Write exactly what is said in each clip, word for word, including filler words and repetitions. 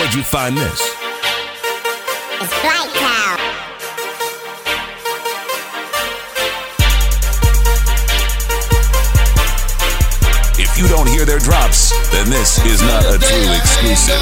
Where'd you find this? It's Flight Cow. If you don't hear their drops, then this is not a true exclusive.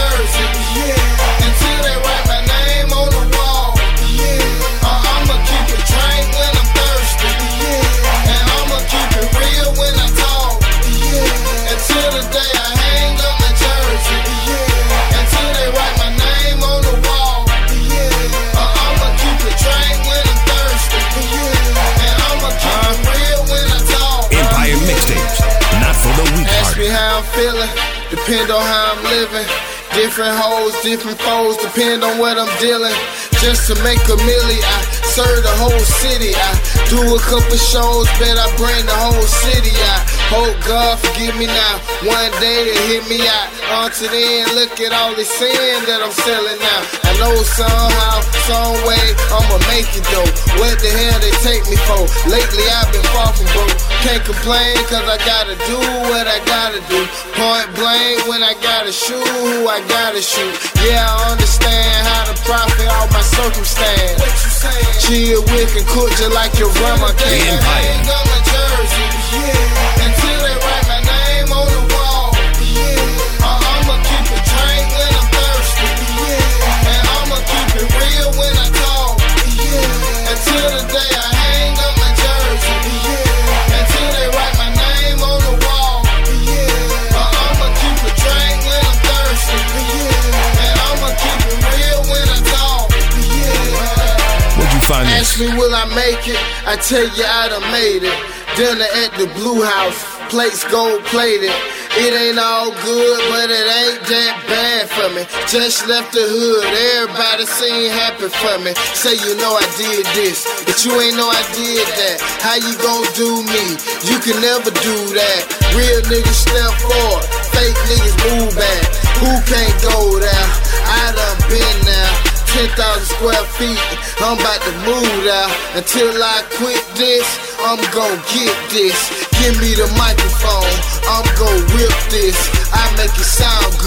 Until they write my name on the wall. Yeah. Uh, I'ma keep it drank when I'm thirsty. Yeah. And I'ma keep it real when I talk. Yeah. Until the day I hang up my jersey. Yeah. Until they write my name on the wall. Yeah. Uh, I'ma keep it drank when I'm thirsty. Yeah. And I'ma keep uh, it real when I talk. Empire Mixtapes, not for the weak hearted. Ask me how I'm feeling, depend on how I'm living. Different hoes, different foes, depend on what I'm dealing. Just to make a milli, I serve the whole city. I do a couple shows, bet I bring the whole city out. Hope God forgive me now, one day they hit me out. Until then, look at all this sin that I'm selling now. I know somehow, some way, I'ma make it though. What the hell they take me for? Lately I've been far from broke. Can't complain cause I gotta do what I gotta do. Point blank when I gotta shoot who I gotta shoot. Yeah, I understand how to profit all my circumstance. What you saying? Chill with and cook just like your grandma can. The Empire. Hang up my jersey, yeah. Until they write my name on the wall, yeah. Uh, I'ma keep it drink when I'm thirsty, yeah. And I'ma keep it real when I talk, yeah. Until the day I hang up my jersey, yeah. Until they write my name on the wall, yeah. Uh, I'ma keep it drink when I'm thirsty, yeah. And I'ma keep it real when I talk, yeah. Where'd you find this? Ask me will I make it, I tell you I done made it. Dinner at the Blue House, plates gold plated. It ain't all good, but it ain't that bad for me. Just left the hood, everybody seem happy for me. Say you know I did this, but you ain't know I did that. How you gon' do me? You can never do that. Real niggas step forward, fake niggas move back. Who can't go there? I done been there. ten thousand square feet, I'm about to move out. Until I quit this, I'm gon' get this. Give me the microphone, I'm gon' rip this. I make it sound